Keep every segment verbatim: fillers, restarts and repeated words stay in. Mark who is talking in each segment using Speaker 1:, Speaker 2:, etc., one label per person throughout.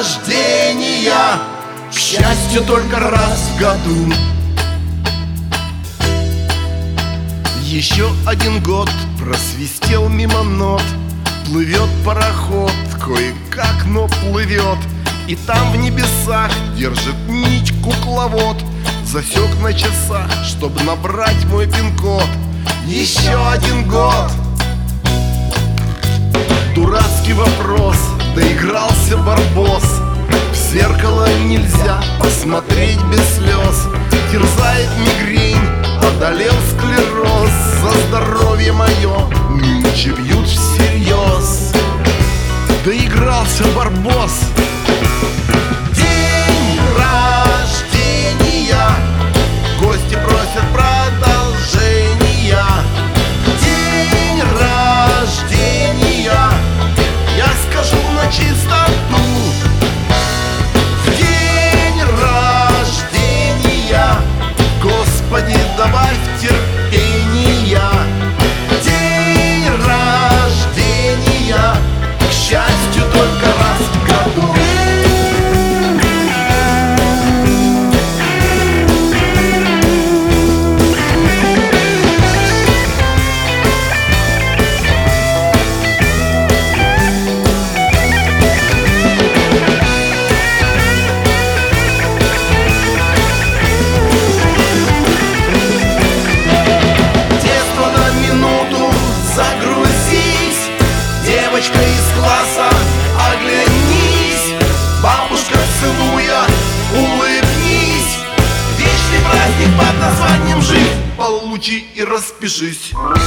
Speaker 1: рождения, к счастью, только раз в году. Еще один год просвистел мимо нот. Плывет пароход, кое-как, но плывет. И там в небесах держит нить кукловод. Засек на часах, чтобы набрать мой пин-код. Еще один год. Дурацкий вопрос, доигрался барбос. В зеркало нельзя посмотреть без слез. Терзает мигрень, одолел склероз. За здоровье мое нынче бьют всерьез. Доигрался барбос. День рождения, гости просят продолжения. День рождения, я скажу на чистоту. В день рождения, Господи, добавь терпения. День рождения, к счастью, только раз в году. Девочка из класса, оглянись, бабушка целуя, улыбнись. Вечный праздник под названием жизнь, получи и распишись.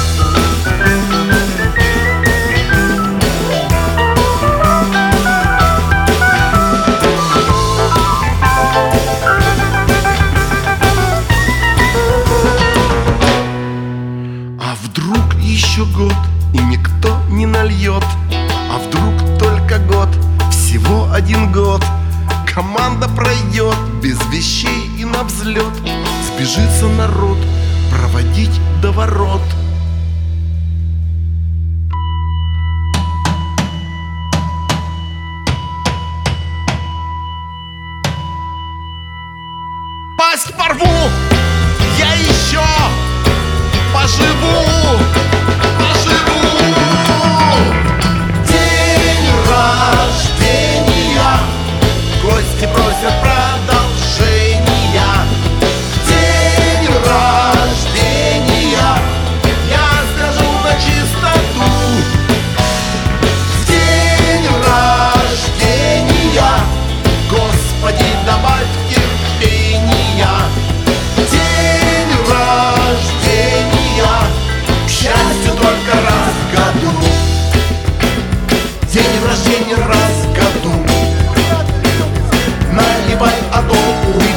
Speaker 1: А вдруг еще год и никто не нальет? А вдруг только год, всего один год? Команда пройдет без вещей и на взлет. Сбежится народ проводить до ворот. Пасть порву, я еще поживу. Гости просят продолжения. День рождения, я скажу на чистоту. День рождения, Господи, добавь терпения. День рождения, к счастью, только раз в году. День рождения раз в году. Наливай, а то уйдет.